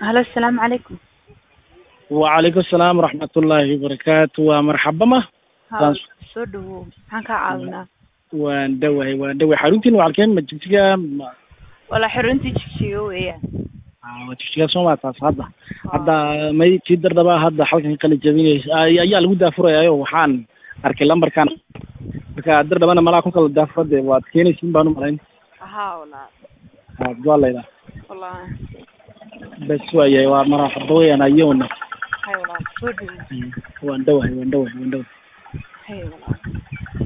هلا السلام عليكم. وعليكم السلام ورحمة الله وبركاته ومرحبا ما ها soo dhawow maxaan kaa caawinaa? waan dhoway xaruntiin waa halkeen ma jigjiga Wala xiruntii jigjiga weeyaan. waa jigjiga Soomaaliya taas hadda may tii dardaba hadda halkan kala jabinaysa ayaa lagu daafurayaayo waxaan arkay lambarkan marka dardabana malaa ku kala daafurade waad keenaysiin baan u malayn walaal Wallahi bas waayay waa marxaba weeyaan ayuuna hay walaal soo dhawow waan dhoway hay walaal